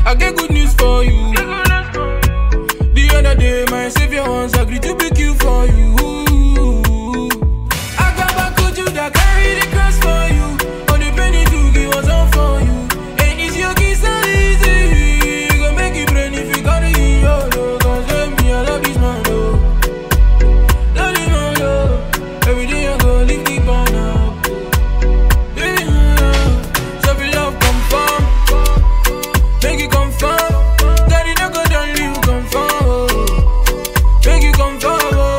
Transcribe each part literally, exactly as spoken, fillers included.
I get good news for you. The other day, my savior once agreed to be you for you. I got back to you that carry the cross for you. On the penny to give was all for you. And it's your kiss so easy. You gon' make it brain if you got it in your low. Cause let me, I love this man, though. Love this man, though. Every day I go lift the gun up. Yeah. So if you love confirm, make it confirm. Daddy don't go down, leave confirm. Make it confirm.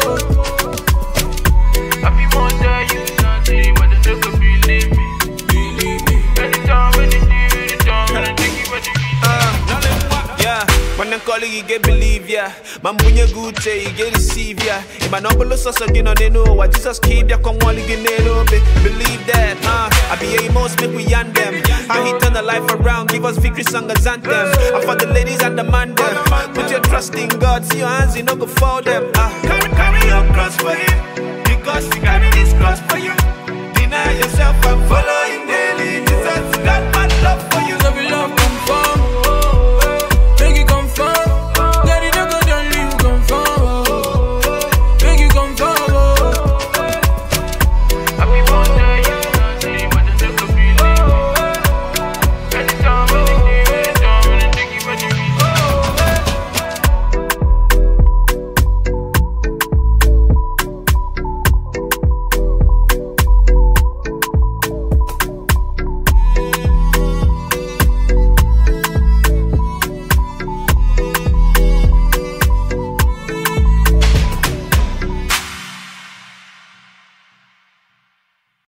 Happy Monday, you something, but the nigga believe me. Believe me. Anytime when they do it, time when they take it, what you Uh, yeah, when them calling you get believe, yeah. Man, when you good, say you get receive, yeah. If my number looks so again, they know what Jesus keep, ya come one again, they know, believe that, huh? I be a most make we yan them. And he turn the life around, give us victory song as anthem. And for the ladies and the man them, put your trust in God, see your hands, you know, go for them. Uh, carry, carry your cross for him, because he carry this cross for you. Deny yourself and follow